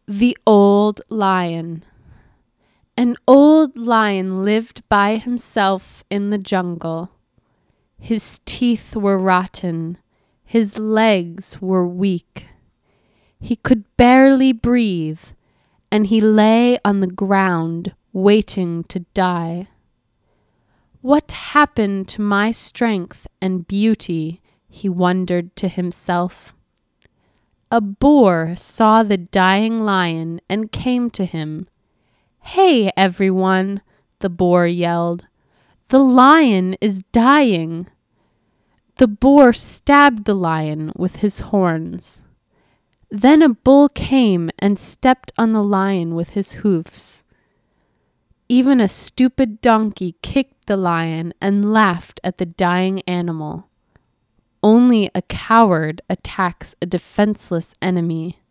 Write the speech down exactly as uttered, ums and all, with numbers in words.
The Old Lion. An old lion lived by himself in the jungle. His teeth were rotten, his legs were weak. He could barely breathe, and he lay on the ground waiting to die. What happened to my strength and beauty? He wondered to himself. A boar saw the dying lion and came to him. "Hey, everyone!" the boar yelled. "The lion is dying!" The boar stabbed the lion with his horns. Then a bull came and stepped on the lion with his hoofs. Even a stupid donkey kicked the lion and laughed at the dying animal. Only a coward attacks a defenseless enemy.